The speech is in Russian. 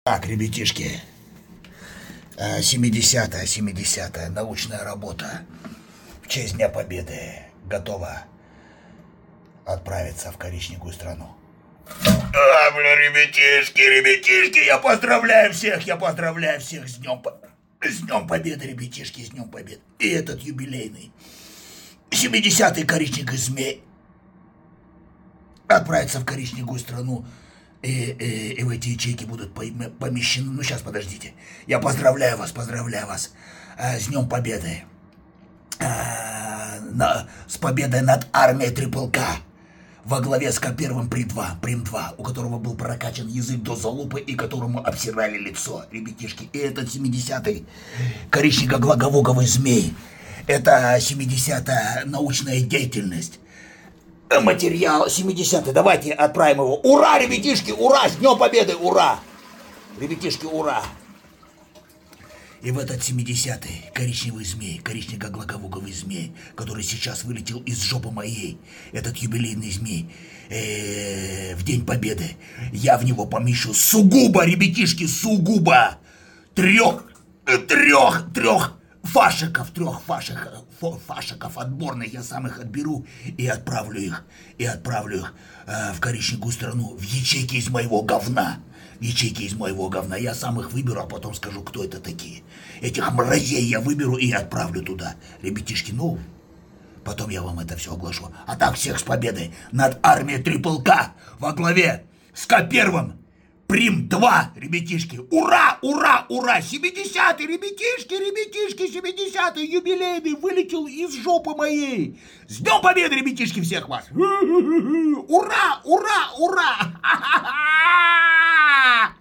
Так, ребятишки, 70-я научная работа в честь Дня Победы готова отправиться в коричневую страну. Ребятишки, я поздравляю всех с Днем Победы, ребятишки, с Днем Победы. И этот юбилейный 70-й коричневый змей отправится в коричневую страну. И в эти ячейки будут помещены. Ну, сейчас, подождите. Я поздравляю вас с Днем Победы. С победой над армией Трипл К во главе с К1 Прим-2, у которого был прокачан язык до залупы и которому обсирали лицо, ребятишки. И этот 70-й коричнево-глаговоговый змей. Это 70-я научная деятельность. Материал 70-й. Давайте отправим его. Ура, ребятишки, ура! С Днем Победы, ура! Ребятишки, ура! И в этот 70-й коричневый змей, коричнево-глаговоговый змей, который сейчас вылетел из жопы моей, этот юбилейный змей, в День Победы, я в него помещу сугубо, ребятишки, сугубо трех фашиков отборных, я сам их отберу и отправлю их в коричневую страну, в ячейки из моего говна. Я сам их выберу, а потом скажу, кто это такие. Этих мразей я выберу и отправлю туда. Ребятишки, ну, потом я вам это все оглашу. А так, всех с победой над армией Трипл К во главе с К1 Прим-2, ребятишки. Ура, ура, ура! 70-й, ребятишки, 70-й юбилейный вылетел из жопы моей. С Днем Победы, ребятишки, всех вас! Ура, ура, ура!